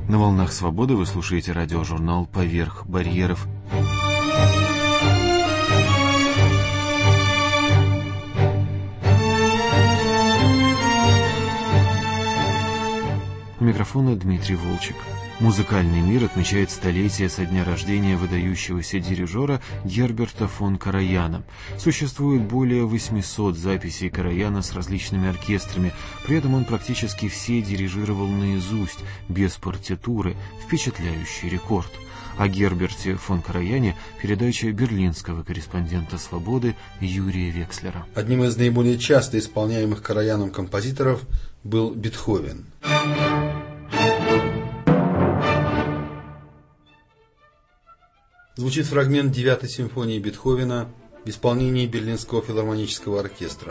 На волнах свободы вы слушаете радиожурнал «Поверх барьеров». У микрофона Дмитрий Волчек. Музыкальный мир отмечает столетие со дня рождения выдающегося дирижера Герберта фон Караяна. Существует более 800 записей Караяна с различными оркестрами, при этом он практически все дирижировал наизусть, без партитуры, впечатляющий рекорд. О Герберте фон Караяне передача берлинского корреспондента «Свободы» Юрия Векслера. Одним из наиболее часто исполняемых Караяном композиторов был Бетховен. Звучит фрагмент 9-й симфонии Бетховена в исполнении Берлинского филармонического оркестра.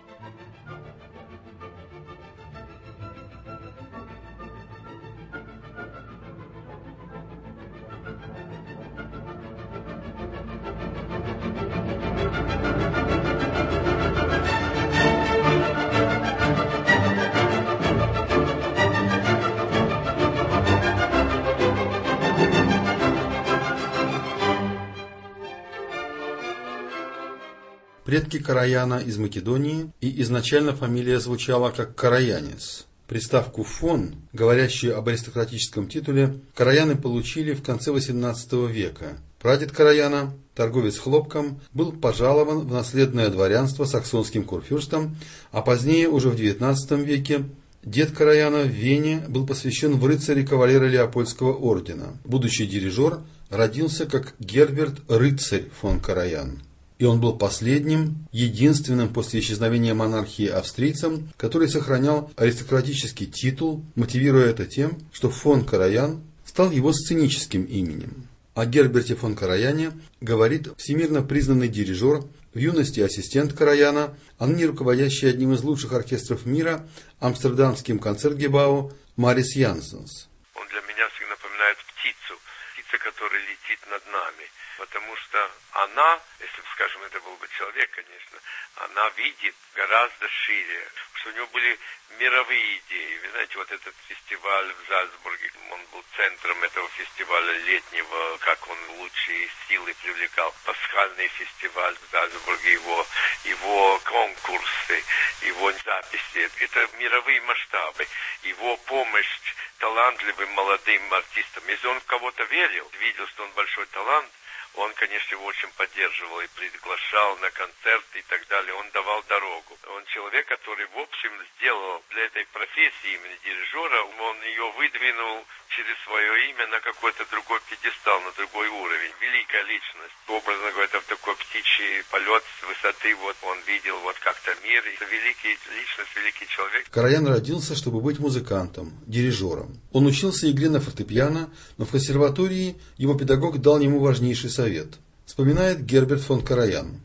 Предки Караяна из Македонии, и изначально фамилия звучала как Караянис. Приставку «фон», говорящую об аристократическом титуле, Караяны получили в конце XVIII века. Прадед Караяна, торговец хлопком, был пожалован в наследное дворянство саксонским курфюрстом, а позднее, уже в XIX веке, дед Караяна в Вене был посвящен в рыцари кавалера Леопольдского ордена. Будущий дирижер родился как Герберт Рыцарь фон Караян. И он был последним, единственным после исчезновения монархии австрийцем, который сохранял аристократический титул, мотивируя это тем, что фон Караян стал его сценическим именем. О Герберте фон Караяне говорит всемирно признанный дирижер, в юности ассистент Караяна, а ныне руководящий одним из лучших оркестров мира, амстердамским концертгебау Марис Янсенс. Он для меня всегда напоминает птицу, которая летит над нами. Потому что она, если, скажем, это был бы человек, конечно, она видит гораздо шире, что у него были мировые идеи. Вы знаете, вот этот фестиваль в Зальцбурге, он был центром этого фестиваля летнего, как он лучшие силы привлекал. Пасхальный фестиваль в Зальцбурге, его конкурсы, его записи, это мировые масштабы, его помощь талантливым молодым артистам. Если он в кого-то верил, видел, что он большой талант, он, конечно, его очень поддерживал и приглашал на концерты и так далее. Он давал дорогу. Он человек, который, в общем, сделал для этой профессии именно дирижера, он ее выдвинул через свое имя на какой-то другой пьедестал, на другой уровень. Великая личность. Образно говоря, в такой птичий полет с высоты, вот он видел вот как-то мир. Это великая личность, великий человек. Караян родился, чтобы быть музыкантом, дирижером. Он учился игре на фортепиано, но в консерватории его педагог дал ему важнейший совет. Вспоминает Герберт фон Караян.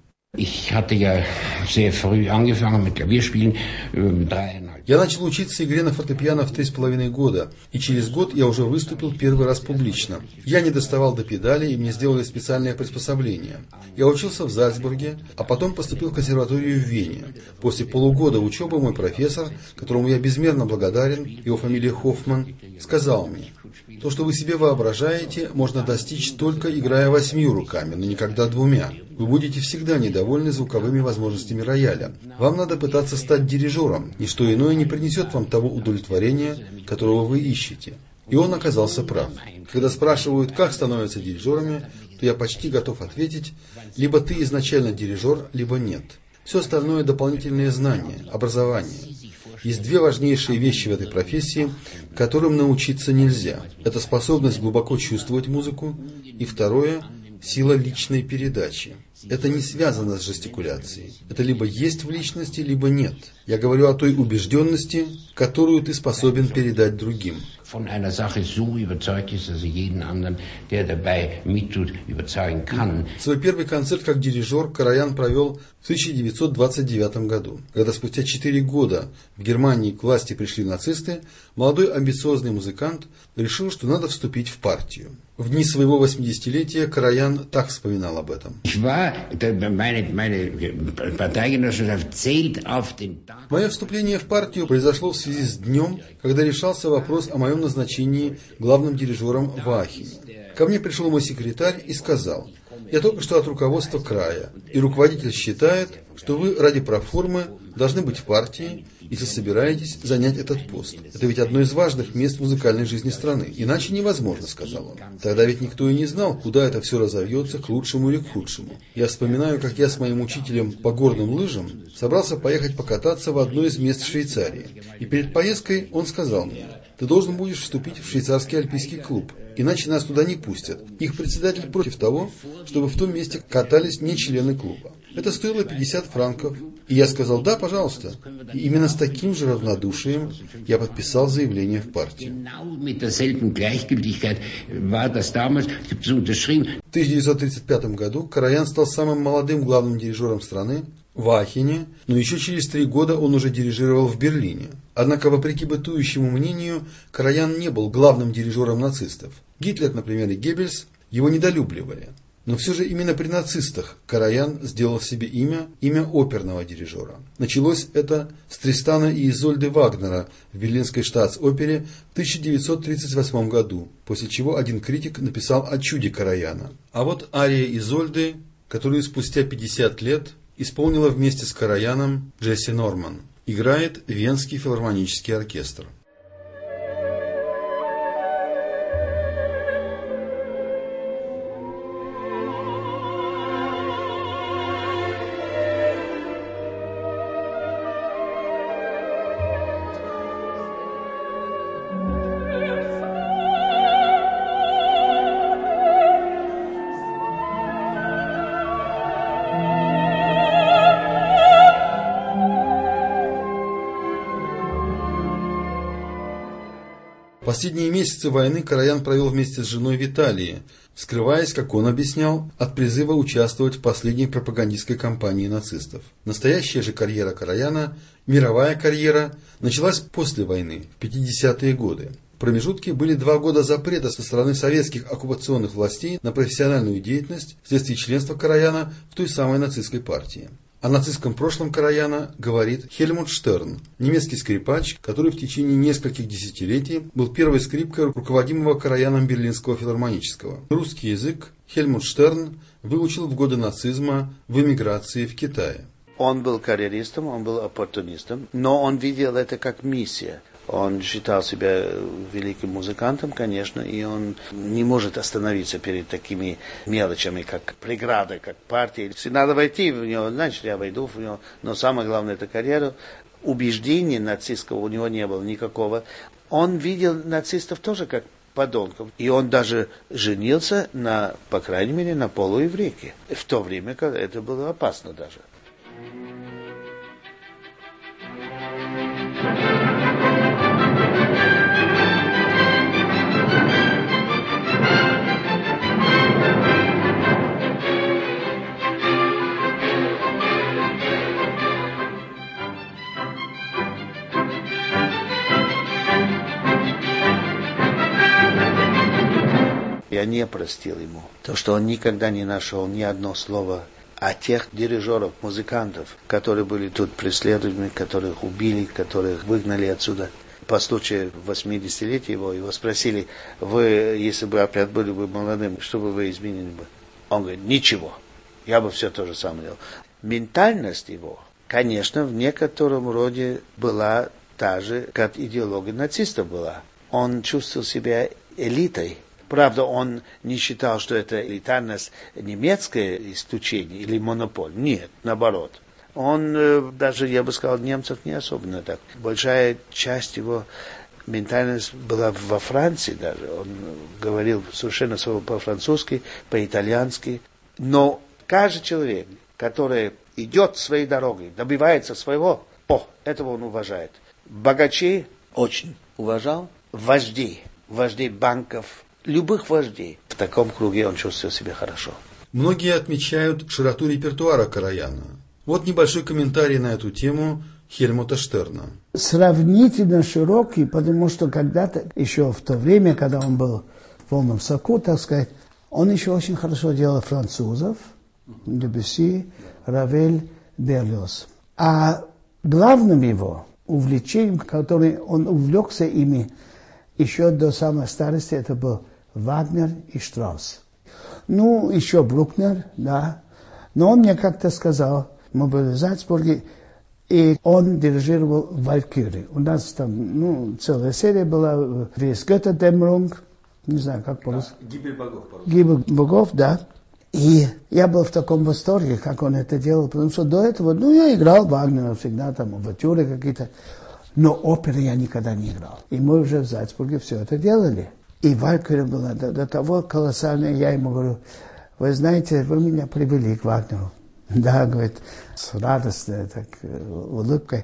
Я начал учиться игре на фортепиано в 3,5 года, и через год я уже выступил первый раз публично. Я не доставал до педали, и мне сделали специальное приспособление. Я учился в Зальцбурге, а потом поступил в консерваторию в Вене. После полугода учебы мой профессор, которому я безмерно благодарен, его фамилия Хоффман, сказал мне: то, что вы себе воображаете, можно достичь только играя 8 руками, но никогда 2. Вы будете всегда недовольны звуковыми возможностями рояля. Вам надо пытаться стать дирижером, ничто иное не принесет вам того удовлетворения, которого вы ищете. И он оказался прав. Когда спрашивают, как становятся дирижерами, то я почти готов ответить: либо ты изначально дирижер, либо нет. Все остальное дополнительные знания, образование. Есть 2 важнейшие вещи в этой профессии, которым научиться нельзя. Это способность глубоко чувствовать музыку, и второе – сила личной передачи. Это не связано с жестикуляцией. Это либо есть в личности, либо нет. Я говорю о той убежденности, которую ты способен передать другим. Свой первый концерт как дирижер Караян провел в 1929 году. Когда спустя 4 года в Германии к власти пришли нацисты, молодой амбициозный музыкант решил, что надо вступить в партию. В дни своего 80-летия Караян так вспоминал об этом. Мое вступление в партию произошло в связи с днем, когда решался вопрос о моем назначении главным дирижером в Аахене. Ко мне пришел мой секретарь и сказал: «Я только что от руководства края, и руководитель считает, что вы ради проформы должны быть в партии, если собираетесь занять этот пост. Это ведь одно из важных мест в музыкальной жизни страны. Иначе невозможно», — сказал он. Тогда ведь никто и не знал, куда это все разовьется, к лучшему или к худшему. Я вспоминаю, как я с моим учителем по горным лыжам собрался поехать покататься в одно из мест Швейцарии. И перед поездкой он сказал мне: «Ты должен будешь вступить в швейцарский альпийский клуб, иначе нас туда не пустят. Их председатель против того, чтобы в том месте катались не члены клуба». Это стоило 50 франков. И я сказал: «Да, пожалуйста». И именно с таким же равнодушием я подписал заявление в партию. В 1935 году Караян стал самым молодым главным дирижером страны в Аахене, но еще через 3 года он уже дирижировал в Берлине. Однако, вопреки бытующему мнению, Караян не был главным дирижером нацистов. Гитлер, например, и Геббельс его недолюбливали. Но все же именно при нацистах Караян сделал себе имя оперного дирижера. Началось это с Тристана и Изольды Вагнера в Берлинской штатс-опере в 1938 году, после чего один критик написал о чуде Караяна. А вот ария Изольды, которую спустя 50 лет исполнила вместе с Караяном Джесси Норман, играет Венский филармонический оркестр. Последние месяцы войны Караян провел вместе с женой в Италии, скрываясь, как он объяснял, от призыва участвовать в последней пропагандистской кампании нацистов. Настоящая же карьера Караяна, мировая карьера, началась после войны, в 50-е годы. В промежутке были 2 года запрета со стороны советских оккупационных властей на профессиональную деятельность вследствие членства Караяна в той самой нацистской партии. О нацистском прошлом Караяна говорит Хельмут Штерн, немецкий скрипач, который в течение нескольких десятилетий был первой скрипкой руководимого Караяном Берлинского филармонического. Русский язык Хельмут Штерн выучил в годы нацизма в эмиграции в Китае. Он был карьеристом, он был оппортунистом, но он видел это как миссия. Он считал себя великим музыкантом, конечно, и он не может остановиться перед такими мелочами, как преграды, как партия. Если надо войти в него, значит, я войду в него. Но самое главное, это карьера. Убеждения нацистского у него не было никакого. Он видел нацистов тоже как подонков. И он даже женился на, по крайней мере, на полуеврейке. В то время, когда это было опасно даже. Я не простил ему то, что он никогда не нашел ни одно слово о тех дирижеров, музыкантов, которые были тут преследованы, которых убили, которых выгнали отсюда. По случаю 80-летия его спросили: вы, если бы опять были бы молодым, что бы вы изменили бы? Он говорит: ничего, я бы все то же самое делал. Ментальность его, конечно, в некотором роде была та же, как идеология нацистов была. Он чувствовал себя элитой. Правда, он не считал, что это элитарность немецкое исключение или монополь. Нет, наоборот. Он даже, я бы сказал, немцев не особенно так. Большая часть его ментальности была во Франции даже. Он говорил совершенно по-французски, по-итальянски. Но каждый человек, который идет своей дорогой, добивается своего, этого он уважает. Богачей очень уважал. Вождей банков, любых вождей. В таком круге он чувствовал себя хорошо. Многие отмечают широту репертуара Караяна. Вот небольшой комментарий на эту тему Хельмута Штерна. Сравнительно широкий, потому что когда-то, еще в то время, когда он был в полном соку, так сказать, он еще очень хорошо делал французов, Дебюсси, Равель, Берлиоз. А главным его увлечением, которым он увлекся ими еще до самой старости, это был Вагнер и Штраус. Ну, еще Брукнер, да. Но он мне как-то сказал, мы были в Зальцбурге, и он дирижировал «Валькирии». У нас там, целая серия была, «Весь Götterdämmerung», не знаю, как по-русски. «Гибель богов». «Гибель богов», да. И я был в таком восторге, как он это делал, потому что до этого, я играл Вагнера всегда, там, увертюры какие-то, но оперы я никогда не играл. И мы уже в Зальцбурге все это делали. И Валькирия была до того колоссальная, я ему говорю, вы знаете, вы меня привели к Вагнеру. Да, говорит, с радостной так, улыбкой.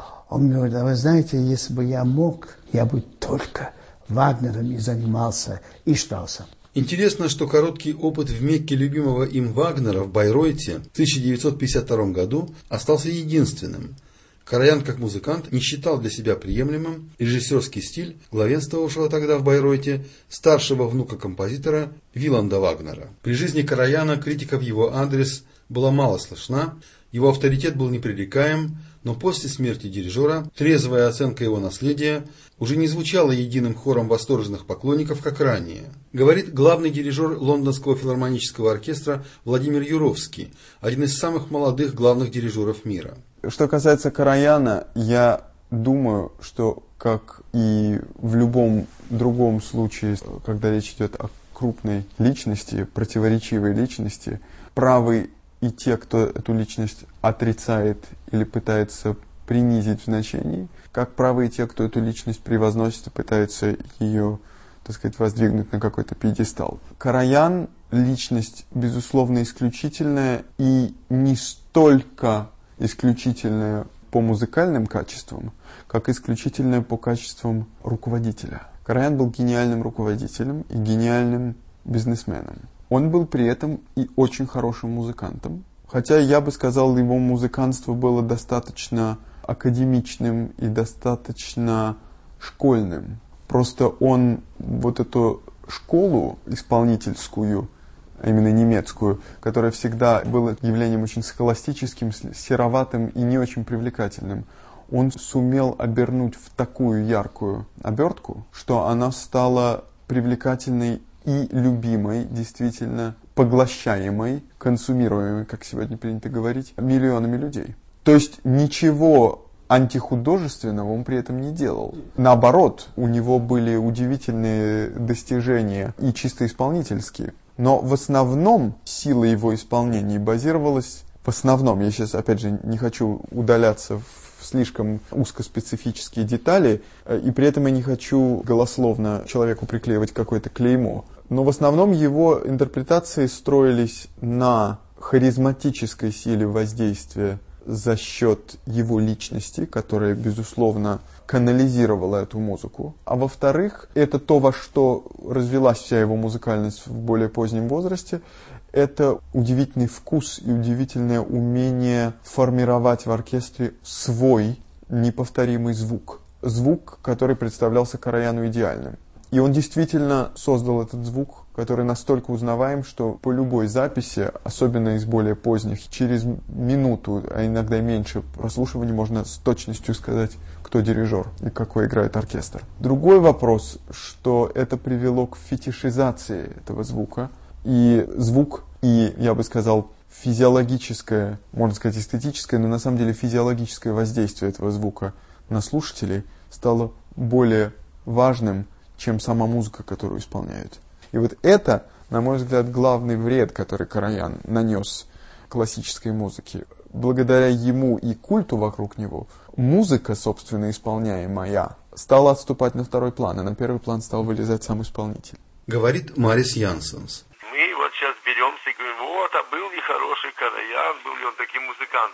Он говорит, а вы знаете, если бы я мог, я бы только Вагнером и занимался, и Штраусом. Интересно, что короткий опыт в Мекке любимого им Вагнера в Байройте в 1952 году остался единственным. Караян, как музыкант, не считал для себя приемлемым режиссерский стиль главенствовавшего тогда в Байройте старшего внука композитора Виланда Вагнера. При жизни Караяна критика в его адрес была мало слышна, его авторитет был непререкаем, но после смерти дирижера трезвая оценка его наследия уже не звучала единым хором восторженных поклонников, как ранее. Говорит главный дирижер Лондонского филармонического оркестра Владимир Юровский, один из самых молодых главных дирижеров мира. Что касается Караяна, я думаю, что, как и в любом другом случае, когда речь идет о крупной личности, противоречивой личности, правы и те, кто эту личность отрицает или пытается принизить в значении, как правы и те, кто эту личность превозносит и пытается ее, так сказать, воздвигнуть на какой-то пьедестал. Караян – личность, безусловно, исключительная, и не столько исключительная по музыкальным качествам, как исключительная по качествам руководителя. Караян был гениальным руководителем и гениальным бизнесменом. Он был при этом и очень хорошим музыкантом, хотя я бы сказал, его музыкантство было достаточно академичным и достаточно школьным. Просто он вот эту школу исполнительскую, а именно немецкую, которая всегда была явлением очень схоластическим, сероватым и не очень привлекательным, он сумел обернуть в такую яркую обертку, что она стала привлекательной и любимой, действительно поглощаемой, консумируемой, как сегодня принято говорить, миллионами людей. То есть ничего антихудожественного он при этом не делал. Наоборот, у него были удивительные достижения и чисто исполнительские. Но в основном сила его исполнения базировалась, в основном, я сейчас опять же не хочу удаляться в слишком узкоспецифические детали, и при этом я не хочу голословно человеку приклеивать какое-то клеймо. Но в основном его интерпретации строились на харизматической силе воздействия за счет его личности, которая, безусловно, канализировала эту музыку. А во-вторых, это то, во что развилась вся его музыкальность в более позднем возрасте, это удивительный вкус и удивительное умение формировать в оркестре свой неповторимый звук. Звук, который представлялся Караяну идеальным. И он действительно создал этот звук, который настолько узнаваем, что по любой записи, особенно из более поздних, через минуту, а иногда меньше прослушивания можно с точностью сказать, кто дирижер и какой играет оркестр. Другой вопрос, что это привело к фетишизации этого звука. И звук, и, я бы сказал, физиологическое, можно сказать, эстетическое, но на самом деле физиологическое воздействие этого звука на слушателей стало более важным, чем сама музыка, которую исполняют. И вот это, на мой взгляд, главный вред, который Караян нанес классической музыке. Благодаря ему и культу вокруг него, музыка, собственно, исполняемая, стала отступать на второй план, и на первый план стал вылезать сам исполнитель. Говорит Марис Янсенс. Мы вот сейчас беремся и говорим, вот, а был ли хороший Караян, был ли он таким музыкантом.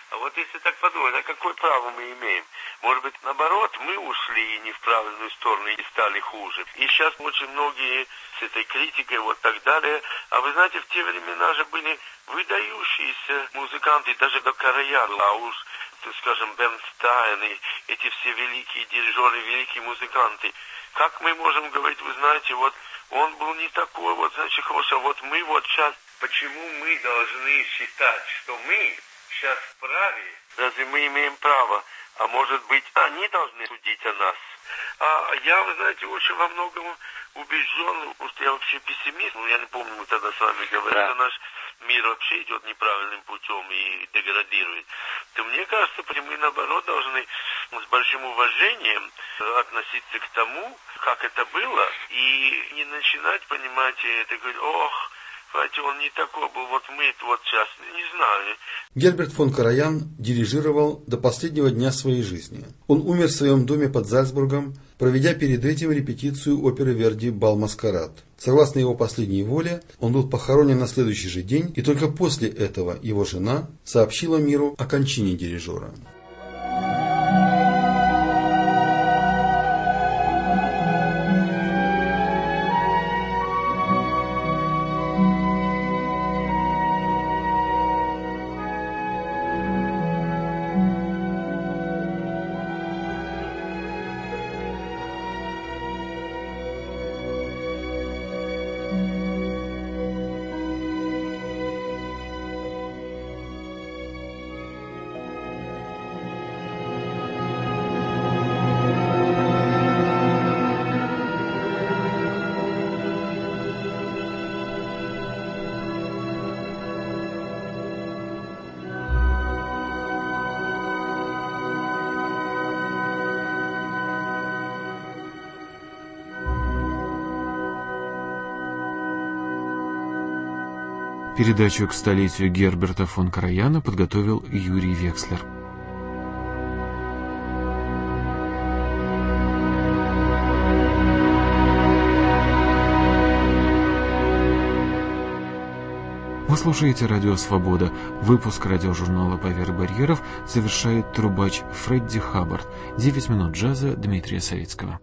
А вот если так подумать, а какое право мы имеем? Может быть, наоборот, мы ушли не в правильную сторону и стали хуже. И сейчас очень многие с этой критикой вот так далее. А вы знаете, в те времена же были выдающиеся музыканты, даже до Караяна, а уж, скажем, Бернстайн и эти все великие дирижеры, великие музыканты. Как мы можем говорить, вы знаете, вот он был не такой, вот, значит, хороший, а вот мы вот сейчас, почему мы должны считать, что мы сейчас вправе? Разве мы имеем право? А может быть, они должны судить о нас? А я, вы знаете, очень во многом убежден, потому что я вообще пессимист. Я не помню, мы тогда с вами говорили, что наш мир вообще идет неправильным путем и деградирует. То мне кажется, мы наоборот должны с большим уважением относиться к тому, как это было, и не начинать, понимаете, это говорить, ох, знаете, он не такой был, вот мы вот сейчас, не знаю. Герберт фон Караян дирижировал до последнего дня своей жизни. Он умер в своем доме под Зальцбургом, проведя перед этим репетицию оперы Верди «Бал Маскарад». Согласно его последней воле, он был похоронен на следующий же день, и только после этого его жена сообщила миру о кончине дирижера. Передачу к столетию Герберта фон Караяна подготовил Юрий Векслер. Вы слушаете «Радио Свобода». Выпуск радиожурнала «Поверх барьеров» завершает трубач Фредди Хаббард. 9 минут джаза Дмитрия Савицкого.